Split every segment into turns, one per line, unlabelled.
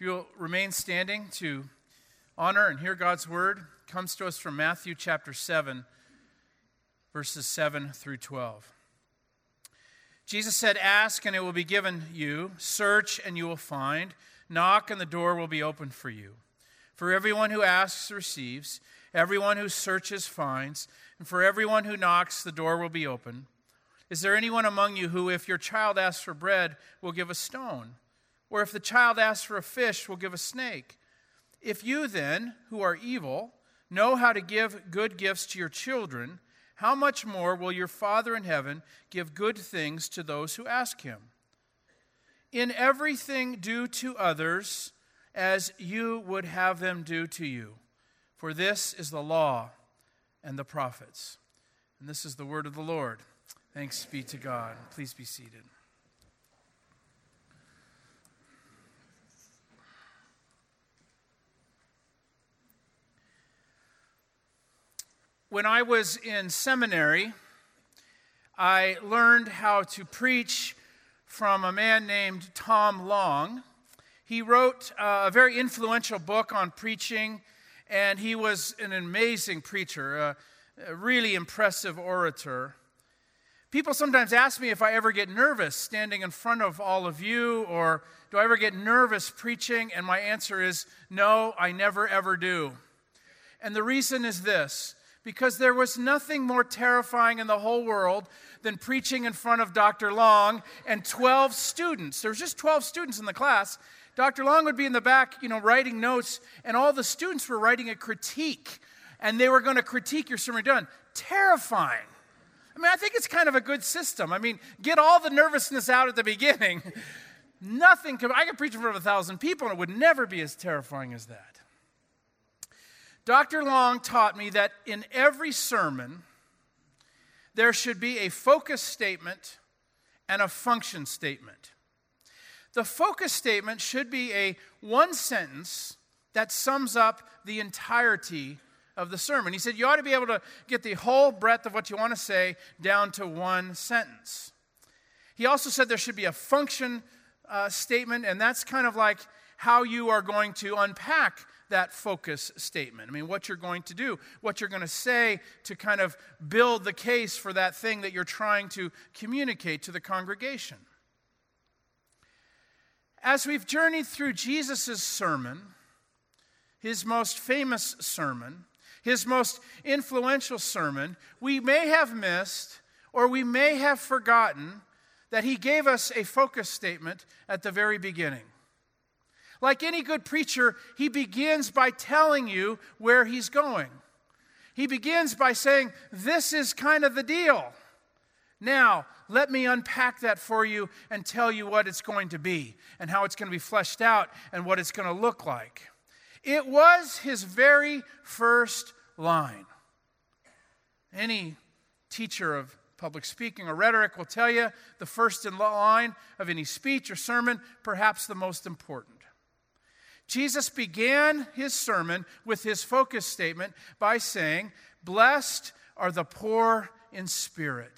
you'll remain standing to honor and hear God's word, comes to us from Matthew chapter 7, verses 7 through 12. Jesus said, "Ask and it will be given you, search and you will find, knock and the door will be opened for you. For everyone who asks receives, everyone who searches finds, and for everyone who knocks the door will be open. Is there anyone among you who, if your child asks for bread, will give a stone? Or if the child asks for a fish, will give a snake? If you then, who are evil, know how to give good gifts to your children, how much more will your Father in heaven give good things to those who ask him? In everything do to others as you would have them do to you. For this is the law and the prophets." And this is the word of the Lord. Thanks be to God. Please be seated. When I was in seminary, I learned how to preach from a man named Tom Long. He wrote a very influential book on preaching, and he was an amazing preacher, a really impressive orator. People sometimes ask me if I ever get nervous standing in front of all of you, or do I ever get nervous preaching? And my answer is no, I never ever do. And the reason is this: because there was nothing more terrifying in the whole world than preaching in front of Dr. Long and 12 students. There was just 12 students in the class. Dr. Long would be in the back, writing notes, and all the students were writing a critique, and they were going to critique your sermon done. Terrifying. I think it's kind of a good system. Get all the nervousness out at the beginning. I could preach in front of 1,000 people, and it would never be as terrifying as that. Dr. Long taught me that in every sermon, there should be a focus statement and a function statement. The focus statement should be a one sentence that sums up the entirety of the sermon. He said you ought to be able to get the whole breadth of what you want to say down to one sentence. He also said there should be a function statement, and that's kind of like how you are going to unpack that focus statement. What you're going to do, what you're going to say to kind of build the case for that thing that you're trying to communicate to the congregation. As we've journeyed through Jesus' sermon, his most famous sermon, his most influential sermon, we may have missed or we may have forgotten that he gave us a focus statement at the very beginning. Like any good preacher, he begins by telling you where he's going. He begins by saying, this is kind of the deal. Now, let me unpack that for you and tell you what it's going to be and how it's going to be fleshed out and what it's going to look like. It was his very first line. Any teacher of public speaking or rhetoric will tell you the first line of any speech or sermon, perhaps the most important. Jesus began his sermon with his focus statement by saying, "Blessed are the poor in spirit."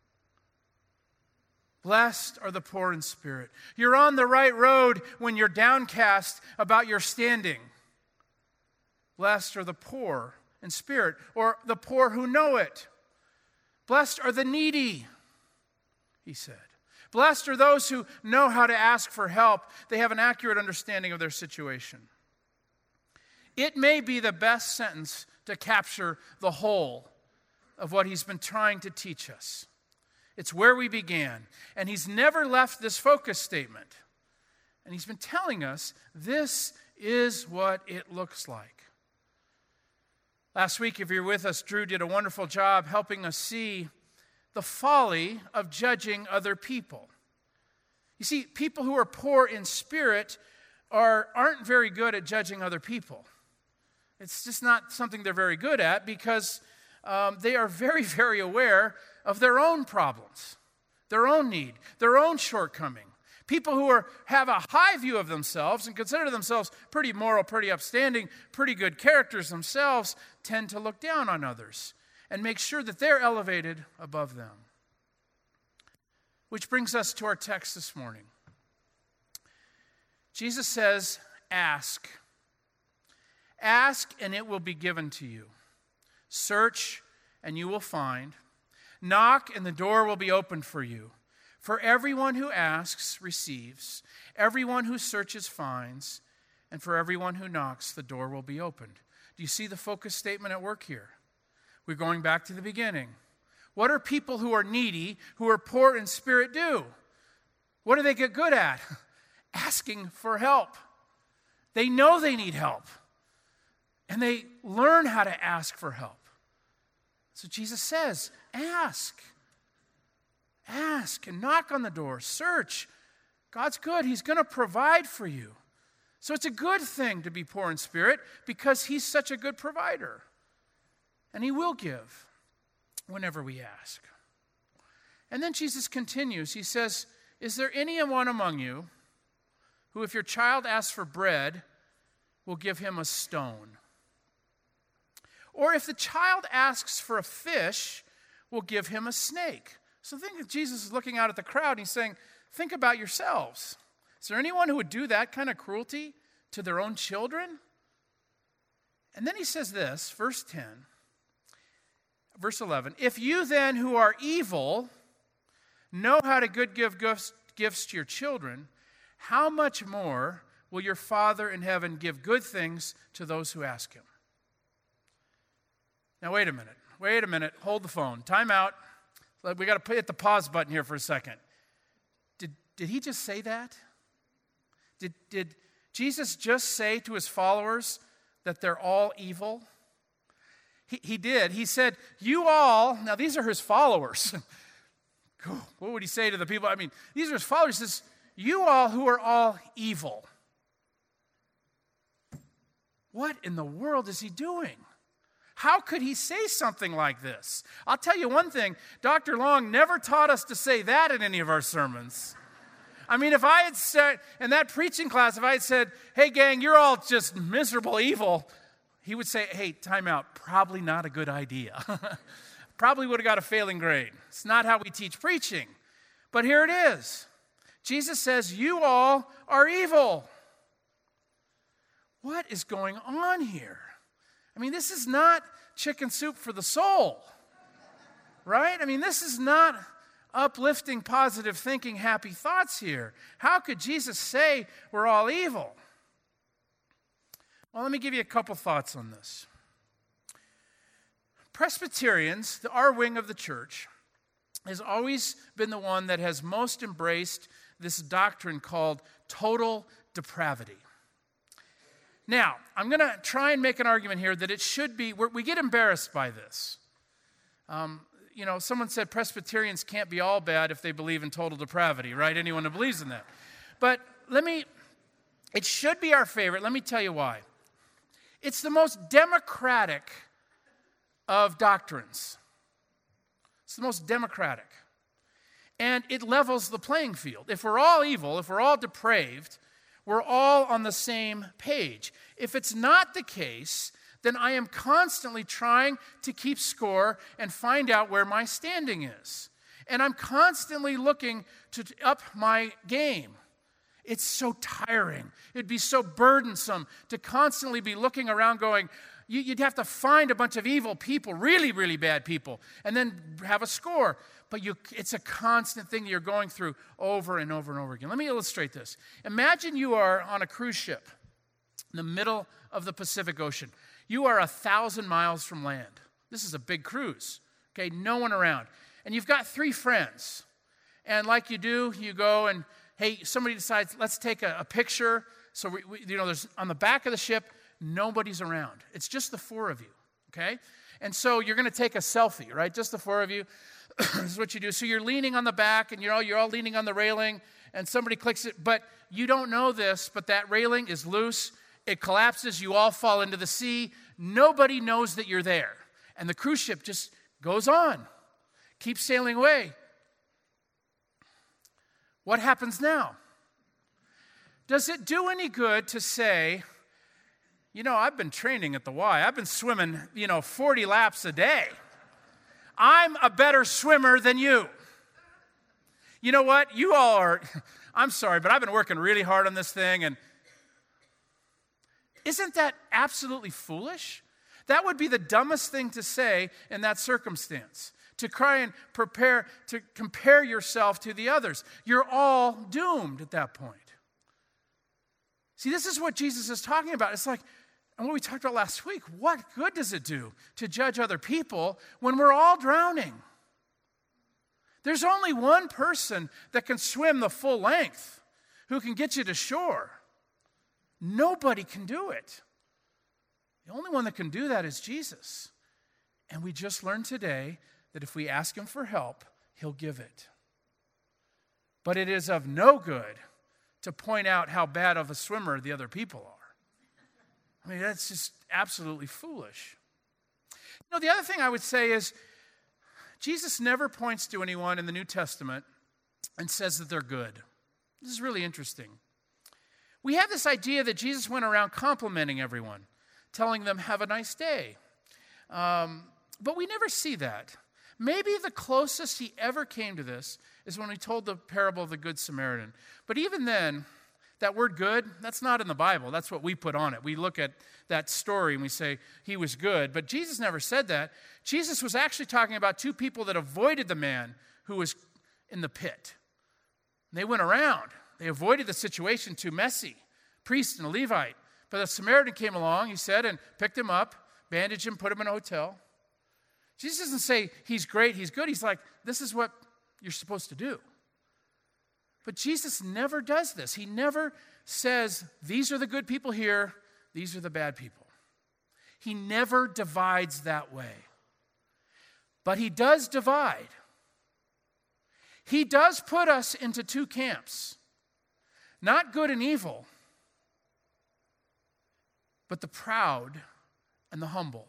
Blessed are the poor in spirit. You're on the right road when you're downcast about your standing. Blessed are the poor in spirit, or the poor who know it. Blessed are the needy, he said. Blessed are those who know how to ask for help. They have an accurate understanding of their situation. It may be the best sentence to capture the whole of what he's been trying to teach us. It's where we began. And he's never left this focus statement. And he's been telling us this is what it looks like. Last week, if you're with us, Drew did a wonderful job helping us see the folly of judging other people. You see, people who are poor in spirit aren't very good at judging other people. It's just not something they're very good at because they are very, very aware of their own problems, their own need, their own shortcoming. People who have a high view of themselves and consider themselves pretty moral, pretty upstanding, pretty good characters themselves tend to look down on others and make sure that they're elevated above them. Which brings us to our text this morning. Jesus says, ask. Ask, and it will be given to you. Search, and you will find. Knock, and the door will be opened for you. For everyone who asks receives. Everyone who searches finds. And for everyone who knocks, the door will be opened. Do you see the focus statement at work here? We're going back to the beginning. What do people who are needy, who are poor in spirit do? What do they get good at? Asking for help. They know they need help. And they learn how to ask for help. So Jesus says, ask. Ask and knock on the door. Search. God's good. He's going to provide for you. So it's a good thing to be poor in spirit because he's such a good provider. And he will give whenever we ask. And then Jesus continues. He says, is there anyone among you who, if your child asks for bread, will give him a stone? Or if the child asks for a fish, will give him a snake? So think that Jesus is looking out at the crowd and he's saying, think about yourselves. Is there anyone who would do that kind of cruelty to their own children? And then he says this, verse 11, if you then who are evil know how to give gifts to your children, how much more will your Father in heaven give good things to those who ask him? Now wait a minute, hold the phone, time out. We got to hit the pause button here for a second. Did he just say that? Did Jesus just say to his followers that they're all evil? He did. He said, you all, now these are his followers. What would he say to the people? I mean, these are his followers. He says, you all who are all evil. What in the world is he doing? How could he say something like this? I'll tell you one thing, Dr. Long never taught us to say that in any of our sermons. I mean, if I had said, in that preaching class, if I had said, hey gang, you're all just miserable evil, he would say, hey, time out, probably not a good idea. Probably would have got a failing grade. It's not how we teach preaching. But here it is. Jesus says, you all are evil. What is going on here? I mean, this is not chicken soup for the soul, right? I mean, this is not uplifting, positive thinking, happy thoughts here. How could Jesus say we're all evil? Well, let me give you a couple thoughts on this. Presbyterians, our wing of the church, has always been the one that has most embraced this doctrine called total depravity. Now, I'm going to try and make an argument here that it should be, we get embarrassed by this. Someone said Presbyterians can't be all bad if they believe in total depravity, right? Anyone who believes in that. But it should be our favorite. Let me tell you why. It's the most democratic of doctrines. It's the most democratic. And it levels the playing field. If we're all evil, if we're all depraved, we're all on the same page. If it's not the case, then I am constantly trying to keep score and find out where my standing is. And I'm constantly looking to up my game. It's so tiring. It'd be so burdensome to constantly be looking around going, you'd have to find a bunch of evil people, really, really bad people, and then have a score. But it's a constant thing that you're going through over and over and over again. Let me illustrate this. Imagine you are on a cruise ship in the middle of the Pacific Ocean. You are 1,000 miles from land. This is a big cruise, okay? No one around. And you've got 3 friends. And like you do, you go and, hey, somebody decides, let's take a picture. So, there's on the back of the ship, nobody's around. It's just the 4 of you, okay? And so you're going to take a selfie, right? Just the 4 of you. This is what you do. So you're leaning on the back, and you're all leaning on the railing, and somebody clicks it. But you don't know this, but that railing is loose. It collapses. You all fall into the sea. Nobody knows that you're there. And the cruise ship just goes on, keeps sailing away. What happens now? Does it do any good to say, I've been training at the Y. I've been swimming, 40 laps a day. I'm a better swimmer than you. You know what? You all are, I'm sorry, but I've been working really hard on this thing, and Isn't that absolutely foolish? That would be the dumbest thing to say in that circumstance, to try and prepare to compare yourself to the others. You're all doomed at that point. See, this is what Jesus is talking about. It's like, and what we talked about last week, what good does it do to judge other people when we're all drowning? There's only one person that can swim the full length, who can get you to shore. Nobody can do it. The only one that can do that is Jesus. And we just learned today that if we ask him for help, he'll give it. But it is of no good to point out how bad of a swimmer the other people are. I mean, that's just absolutely foolish. You know, the other thing I would say is Jesus never points to anyone in the New Testament and says that they're good. This is really interesting. We have this idea that Jesus went around complimenting everyone, telling them, have a nice day. But we never see that. Maybe the closest he ever came to this is when he told the parable of the Good Samaritan. But even then, that word good, that's not in the Bible. That's what we put on it. We look at that story and we say he was good. But Jesus never said that. Jesus was actually talking about two people that avoided the man who was in the pit. And they went around. They avoided the situation too messy. Priest and a Levite. But the Samaritan came along, he said, and picked him up, bandaged him, put him in a hotel. Jesus doesn't say he's great, he's good. He's like, this is what you're supposed to do. But Jesus never does this. He never says, these are the good people here, these are the bad people. He never divides that way. But he does divide. He does put us into two camps. Not good and evil, but the proud and the humble.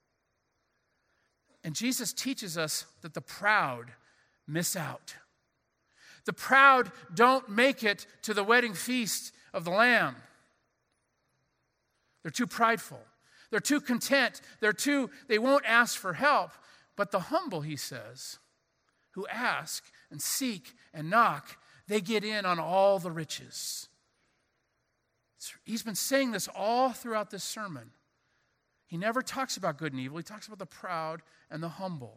And Jesus teaches us that the proud miss out. The proud don't make it to the wedding feast of the Lamb. They're too prideful. They're too content. They won't ask for help. But the humble, he says, who ask and seek and knock, they get in on all the riches. He's been saying this all throughout this sermon. He never talks about good and evil. He talks about the proud and the humble.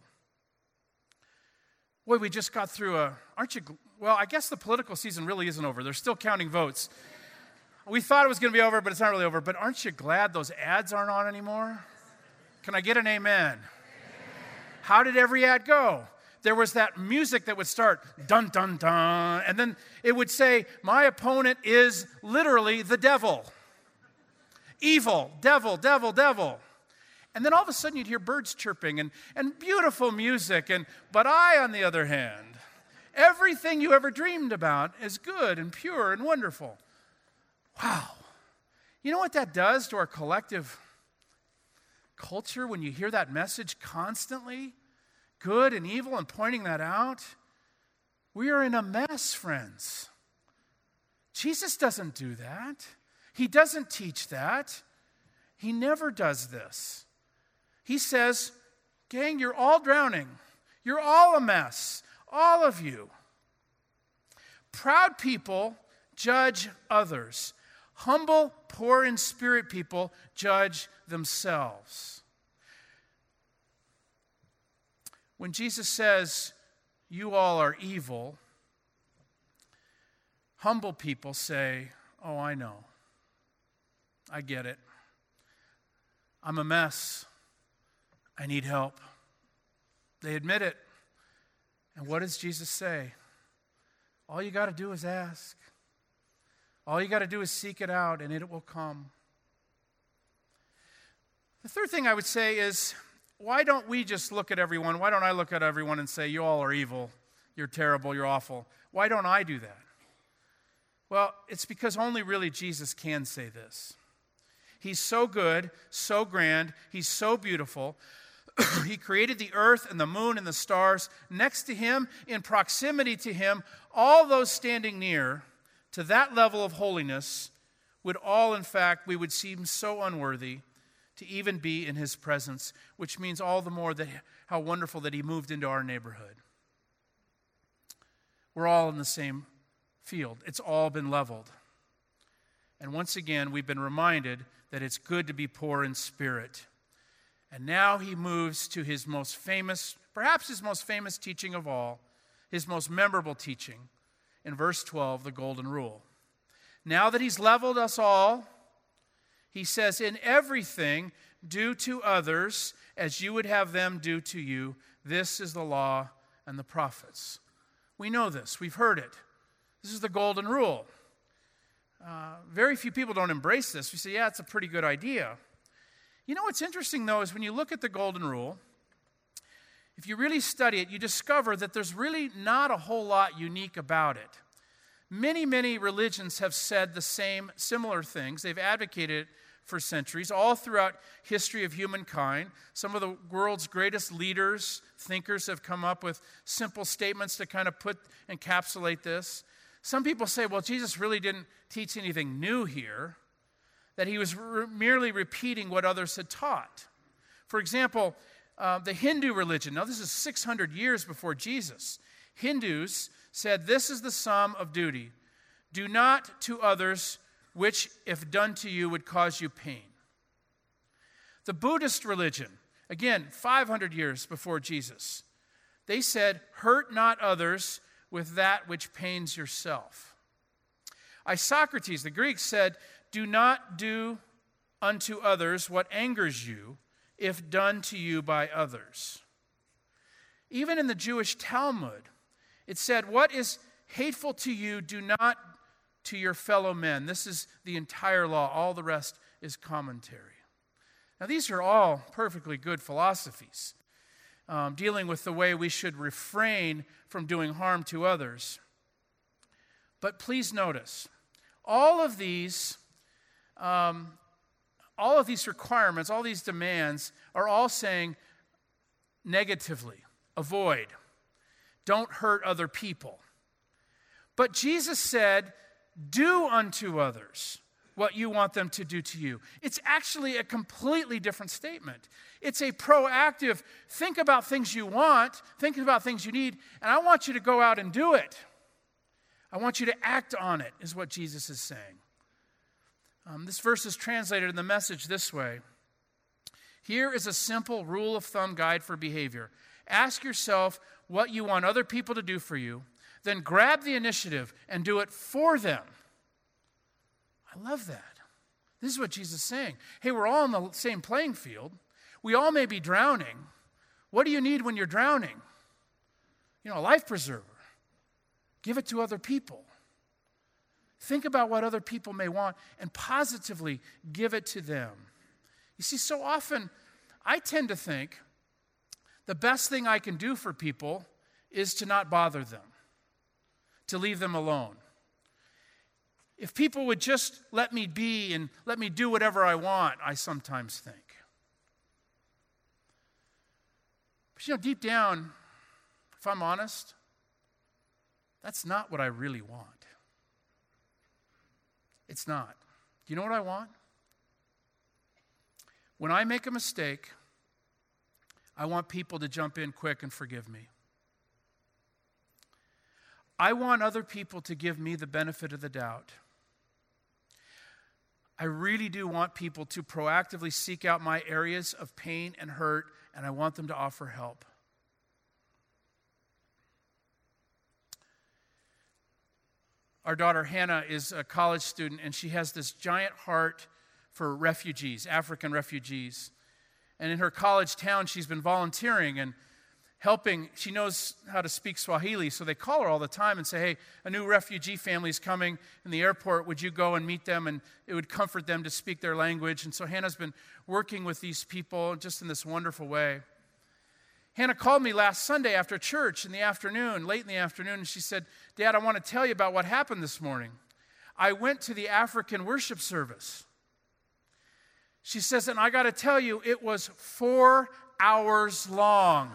Boy, we just got through well, I guess the political season really isn't over. They're still counting votes. We thought it was going to be over, but it's not really over. But aren't you glad those ads aren't on anymore? Can I get an amen? How did every ad go? There was that music that would start, dun, dun, dun, and then it would say, my opponent is literally the devil. Evil, devil, devil, devil. And then all of a sudden you'd hear birds chirping and beautiful music. But I, on the other hand, everything you ever dreamed about is good and pure and wonderful. Wow. You know what that does to our collective culture when you hear that message constantly? Good and evil and pointing that out? We are in a mess, friends. Jesus doesn't do that. He doesn't teach that. He never does this. He says, gang, you're all drowning. You're all a mess. All of you. Proud people judge others. Humble, poor in spirit people judge themselves. When Jesus says, you all are evil, humble people say, oh, I know. I get it. I'm a mess. I need help. They admit it. And what does Jesus say? All you got to do is ask. All you got to do is seek it out, and it will come. The third thing I would say is, why don't we just look at everyone? Why don't I look at everyone and say, you all are evil, you're terrible, you're awful? Why don't I do that? Well, it's because only really Jesus can say this. He's so good, so grand, he's so beautiful. He created the earth and the moon and the stars. Next to him, in proximity to him, all those standing near to that level of holiness would all, in fact, we would seem so unworthy to even be in his presence, which means all the more that how wonderful that he moved into our neighborhood. We're all in the same field. It's all been leveled. And once again, we've been reminded that it's good to be poor in spirit. And now he moves to his most famous, perhaps his most famous teaching of all, his most memorable teaching, in verse 12, the Golden Rule. Now that he's leveled us all, he says, in everything, do to others as you would have them do to you. This is the law and the prophets. We know this. We've heard it. This is the Golden Rule. Very few people don't embrace this. We say, yeah, it's a pretty good idea. You know what's interesting, though, is when you look at the Golden Rule, if you really study it, you discover that there's really not a whole lot unique about it. Many, many religions have said the same, similar things. They've advocated it for centuries, all throughout history of humankind. Some of the world's greatest leaders, thinkers have come up with simple statements to kind of encapsulate this. Some people say, well, Jesus really didn't teach anything new here, that he was merely repeating what others had taught. For example, the Hindu religion, now this is 600 years before Jesus. Hindus said, this is the sum of duty. Do not to others which, if done to you, would cause you pain. The Buddhist religion, again, 500 years before Jesus, they said, hurt not others with that which pains yourself. Isocrates, the Greeks, said, do not do unto others what angers you, if done to you by others. Even in the Jewish Talmud, it said, what is hateful to you, do not to your fellow men. This is the entire law. All the rest is commentary. Now, these are all perfectly good philosophies, dealing with the way we should refrain from doing harm to others. But please notice, all of these requirements, all these demands are all saying negatively, avoid, don't hurt other people. But Jesus said, do unto others what you want them to do to you. It's actually a completely different statement. It's a proactive, think about things you want, think about things you need, and I want you to go out and do it. I want you to act on it, is what Jesus is saying. This verse is translated in the Message this way. Here is a simple rule of thumb guide for behavior. Ask yourself what you want other people to do for you, then grab the initiative and do it for them. I love that. This is what Jesus is saying. Hey, we're all on the same playing field. We all may be drowning. What do you need when you're drowning? A life preserver. Give it to other people. Think about what other people may want and positively give it to them. You see, so often I tend to think the best thing I can do for people is to not bother them, to leave them alone. If people would just let me be and let me do whatever I want, I sometimes think. But deep down, if I'm honest, that's not what I really want. It's not. Do you know what I want? When I make a mistake, I want people to jump in quick and forgive me. I want other people to give me the benefit of the doubt. I really do want people to proactively seek out my areas of pain and hurt, and I want them to offer help. Our daughter Hannah is a college student, and she has this giant heart for refugees, African refugees. And in her college town, she's been volunteering and helping. She knows how to speak Swahili, so they call her all the time and say, hey, a new refugee family is coming in the airport. Would you go and meet them? And it would comfort them to speak their language. And so Hannah's been working with these people just in this wonderful way. Hannah called me last Sunday after church in the afternoon, late in the afternoon, and she said, Dad, I want to tell you about what happened this morning. I went to the African worship service. She says, and I got to tell you, it was 4 hours long.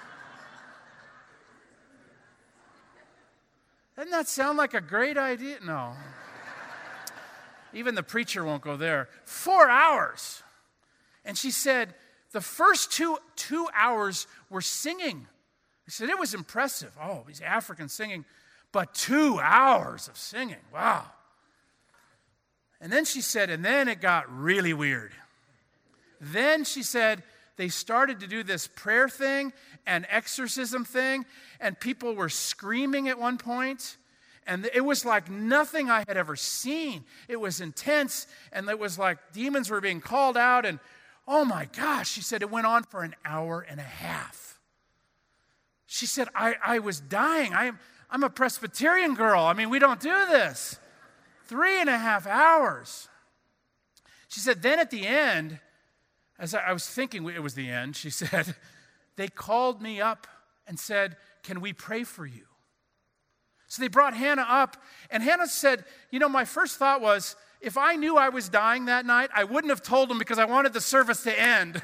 Doesn't that sound like a great idea? No. Even the preacher won't go there. 4 hours. And she said, the first two hours were singing. I said, it was impressive. Oh, these Africans singing. But 2 hours of singing. Wow. And then she said, and then it got really weird. Then she said, they started to do this prayer thing and exorcism thing, and people were screaming at one point, and it was like nothing I had ever seen. It was intense, and it was like demons were being called out, and oh my gosh, she said it went on for an hour and a half. She said, I was dying. I'm a Presbyterian girl. I mean, we don't do this. 3.5 hours. She said, then at the end, as I was thinking it was the end, she said, they called me up and said, can we pray for you? So they brought Hannah up, and Hannah said, my first thought was, if I knew I was dying that night, I wouldn't have told them because I wanted the service to end.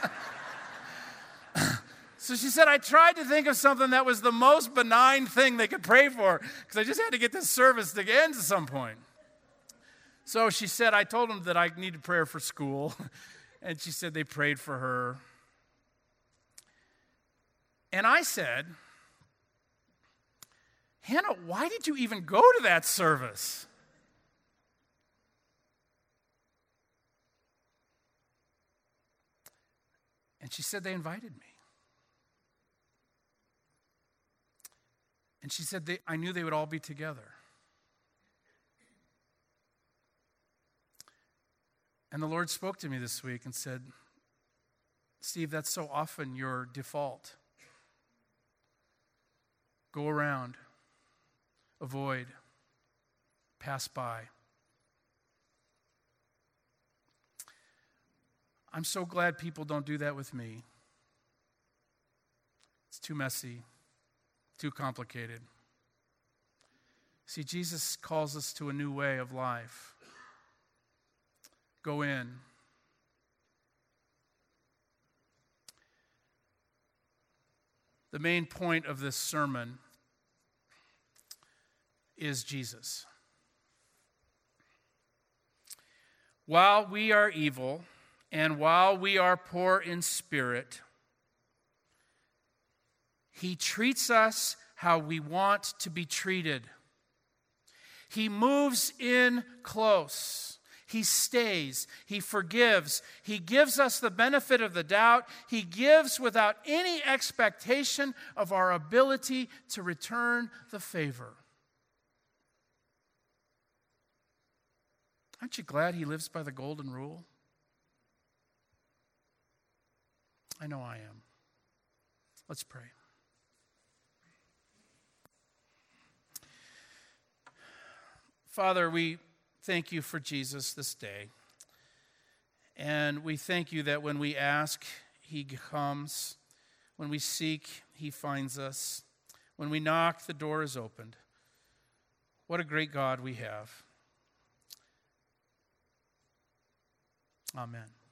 So she said, I tried to think of something that was the most benign thing they could pray for because I just had to get this service to end at some point. So she said, I told them that I needed prayer for school. And she said they prayed for her. And I said, Hannah, why did you even go to that service? And she said they invited me. And she said I knew they would all be together. And the Lord spoke to me this week and said, Steve, that's so often your default. Go around, avoid, pass by. I'm so glad people don't do that with me. It's too messy, too complicated. See, Jesus calls us to a new way of life. Go in. The main point of this sermon is Jesus. While we are evil and while we are poor in spirit, He treats us how we want to be treated. He moves in close. He stays. He forgives. He gives us the benefit of the doubt. He gives without any expectation of our ability to return the favor. Aren't you glad He lives by the golden rule? I know I am. Let's pray. Father, we thank you for Jesus this day. And we thank you that when we ask, He comes. When we seek, He finds us. When we knock, the door is opened. What a great God we have. Amen.